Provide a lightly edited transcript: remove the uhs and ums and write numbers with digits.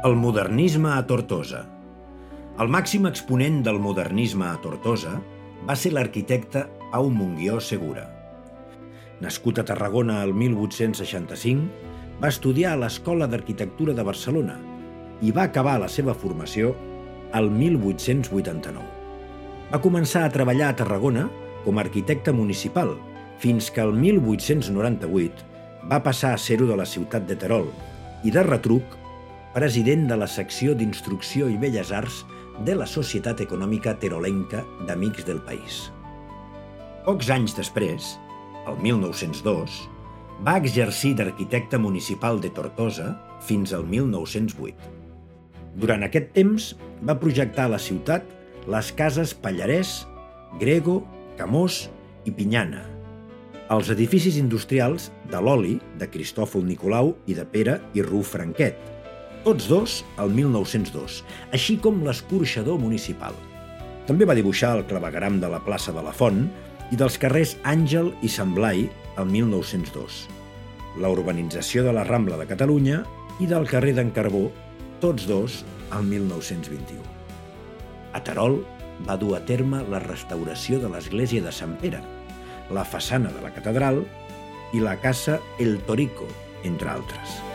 El modernisme a Tortosa. El màxim exponent del modernisme a Tortosa va ser l'arquitecte Pau Monguió Segura. Nascut a Tarragona el 1865, va estudiar a l'Escola d'Arquitectura de Barcelona i va acabar la seva formació el 1889. Va començar a treballar a Tarragona com a arquitecte municipal fins que el 1898 va passar a ser-ho de la ciutat de Terol i, de retruc, president de la secció d'Instrucció i Belles Arts de la Societat Econòmica Terolenca d'Amics del País. Pocs anys després, el 1902, va exercir d'arquitecte municipal de Tortosa fins al 1908. Durant aquest temps va projectar a la ciutat les cases Pallarès, Grego, Camós i Pinyana, els edificis industrials de l'Oli, de Cristòfol Nicolau i de Pere i Ruf Franquet, tots dos el 1902, així com l'escorxador municipal. També va dibuixar el clavegueram de la plaça de la Font i dels carrers Àngel i Sant Blai el 1902, la urbanització de la Rambla de Catalunya i del carrer d'en Carbó, tots dos el 1921. A Terol va dur a terme la restauració de l'església de Sant Pere, la façana de la catedral i la casa El Torico, entre altres.